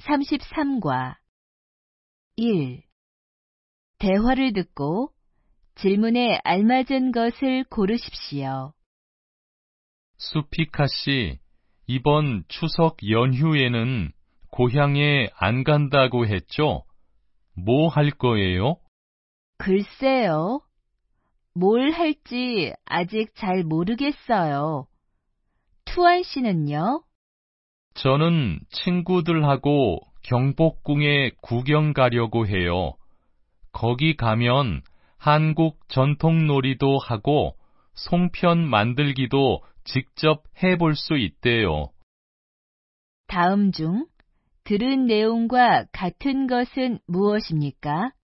33과 1. 대화를 듣고 질문에 알맞은 것을 고르십시오. 수피카 씨, 이번 추석 연휴에는 고향에 안 간다고 했죠? 뭐 할 거예요? 글쎄요. 뭘 할지 아직 잘 모르겠어요. 투안 씨는요? 저는 친구들하고 경복궁에 구경 가려고 해요. 거기 가면 한국 전통놀이도 하고 송편 만들기도 직접 해볼 수 있대요. 다음 중 들은 내용과 같은 것은 무엇입니까?